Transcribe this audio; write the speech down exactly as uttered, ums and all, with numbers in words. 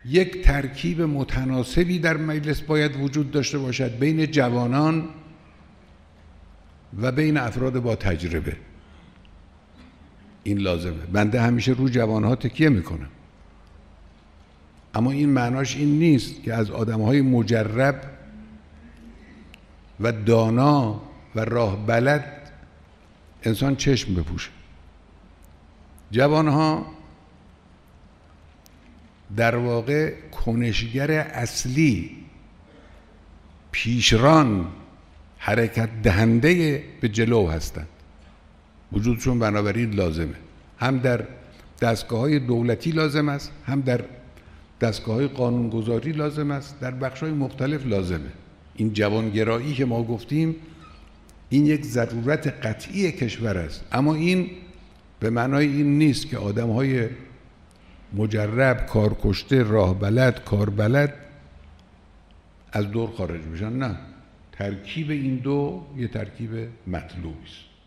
یک ترکیب متناسبی در مجلس باید وجود داشته باشد بین جوانان و بین افراد با تجربه. این لازمه. بنده همیشه رو جوانها تکیه میکنم، اما این معناش این نیست که از آدمهای مجرب و دانا و راه بلد انسان چشم بپوشه. جوانها در واقع کنشگر اصلی، پیشران، حرکت دهنده به جلو هستند. وجودشون بنابراین لازمه. هم در دستگاه‌های دولتی لازم است، هم در دستگاه‌های قانونگذاری لازم است، در بخش‌های مختلف لازمه. این جوانگرایی که ما گفتیم این یک ضرورت قطعی کشور است، اما این به معنای این نیست که آدم‌های مجرب، کارکشته، راه بلد، کار بلد از دور خارج بشن. نه، ترکیب این دو یه ترکیب مطلوبی است.